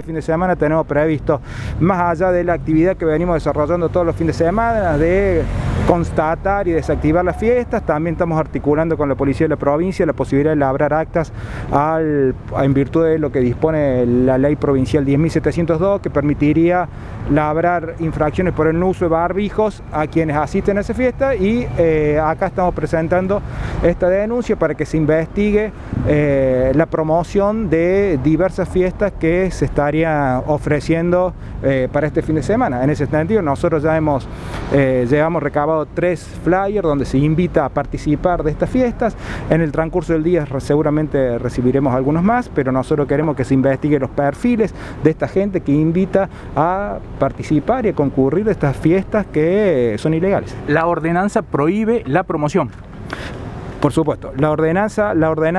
fin de semana tenemos previsto, más allá de la actividad que venimos desarrollando todos los fines de semana, de constatar y desactivar las fiestas, también estamos articulando con la policía de la provincia la posibilidad de labrar actas en virtud de lo que dispone la ley provincial 10.702, que permitiría labrar infracciones por el no uso de barbijos a quienes asisten a esa fiesta, y acá estamos presentando esta denuncia para que se investigue la promoción de diversas fiestas que se estarían ofreciendo para este fin de semana. En ese sentido, nosotros ya llevamos recabado 3 flyers donde se invita a participar de estas fiestas. En el transcurso del día seguramente recibiremos algunos más, pero nosotros queremos que se investigue los perfiles de esta gente que invita a participar y a concurrir a estas fiestas que son ilegales. La ordenanza prohíbe la promoción. Por supuesto, la ordenanza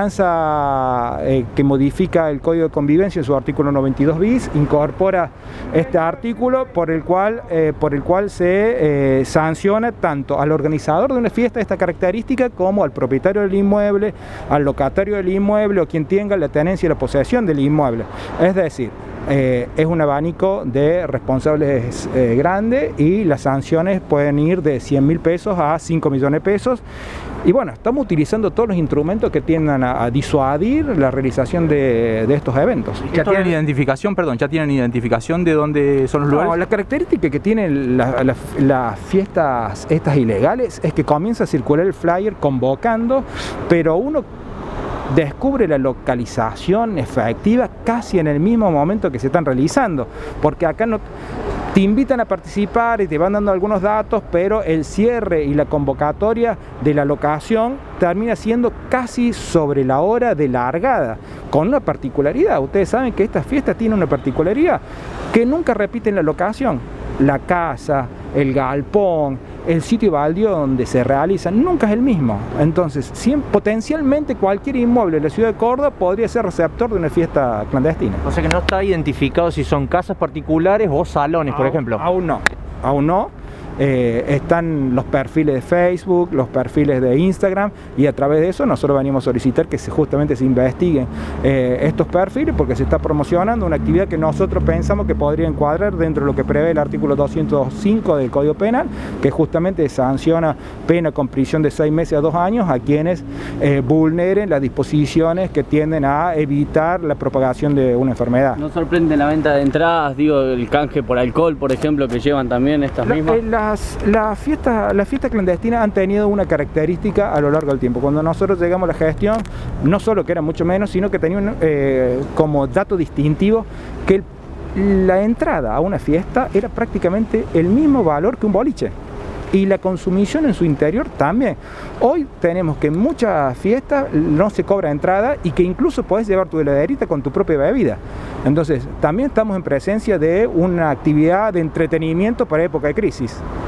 que modifica el Código de Convivencia en su artículo 92 bis incorpora este artículo por el cual se sanciona tanto al organizador de una fiesta de esta característica como al propietario del inmueble, al locatario del inmueble o quien tenga la tenencia y la posesión del inmueble. Es decir, es un abanico de responsables grande, y las sanciones pueden ir de 100.000 pesos a 5 millones de pesos. Y bueno, estamos utilizando todos los instrumentos que tiendan a disuadir la realización de estos eventos. ¿Ya tienen identificación, de dónde son los lugares? No, la característica que tienen las fiestas estas ilegales es que comienza a circular el flyer convocando, pero uno descubre la localización efectiva casi en el mismo momento que se están realizando, porque acá no te invitan a participar y te van dando algunos datos, pero el cierre y la convocatoria de la locación termina siendo casi sobre la hora de largada, con una particularidad. Ustedes saben que estas fiestas tienen una particularidad, que nunca repiten la locación. La casa, el galpón, el sitio baldío donde se realizan, nunca es el mismo. Entonces, potencialmente cualquier inmueble de la ciudad de Córdoba podría ser receptor de una fiesta clandestina. O sea que no está identificado si son casas particulares o salones, por ejemplo. Aún no. Están los perfiles de Facebook, los perfiles de Instagram, y a través de eso nosotros venimos a solicitar que justamente se investiguen estos perfiles, porque se está promocionando una actividad que nosotros pensamos que podría encuadrar dentro de lo que prevé el artículo 205 del Código Penal, que justamente sanciona pena con prisión de 6 meses a 2 años a quienes vulneren las disposiciones que tienden a evitar la propagación de una enfermedad. ¿No sorprende la venta de entradas, el canje por alcohol, por ejemplo, que llevan también estas mismas? Las fiestas clandestinas han tenido una característica a lo largo del tiempo. Cuando nosotros llegamos a la gestión, no solo que era mucho menos, sino que tenían como dato distintivo que la entrada a una fiesta era prácticamente el mismo valor que un boliche. Y la consumición en su interior también. Hoy tenemos que en muchas fiestas no se cobra entrada, y que incluso podés llevar tu heladerita con tu propia bebida. Entonces, también estamos en presencia de una actividad de entretenimiento para época de crisis.